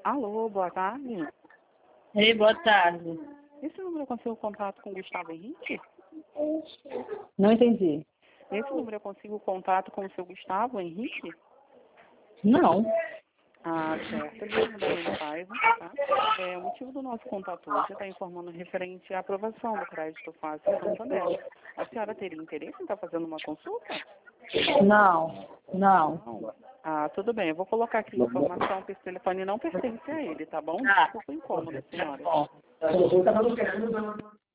Alô, boa tarde. Ei, boa tarde. Esse número eu consigo contato com o Gustavo Henrique? Não entendi. Nesse número eu consigo contato com o seu Gustavo Henrique? Não. Ah, certo. Ele vai mandar mensagem, tá? O motivo do nosso contato hoje está informando referente à aprovação do crédito fácil em Santander. A senhora teria interesse em estar fazendo uma consulta? Não. Não. Ah, tudo bem. Eu vou colocar aqui a informação que esse telefone não pertence a ele, tá bom? Desculpa o incômodo, senhora. Tá bom.